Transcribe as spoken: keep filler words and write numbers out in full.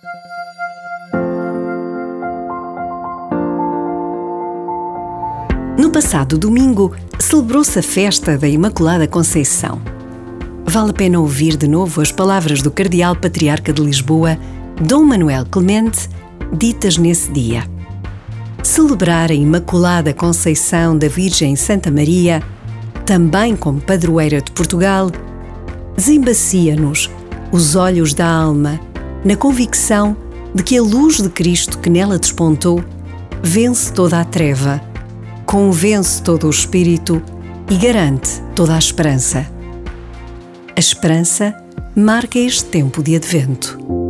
No passado domingo, celebrou-se a festa da Imaculada Conceição. Vale a pena ouvir de novo as palavras do Cardeal Patriarca de Lisboa, Dom Manuel Clemente, ditas nesse dia. Celebrar a Imaculada Conceição da Virgem Santa Maria, também como padroeira de Portugal, desembacia-nos os olhos da alma na convicção de que a luz de Cristo que nela despontou vence toda a treva, convence todo o espírito e garante toda a esperança. A esperança marca este tempo de Advento.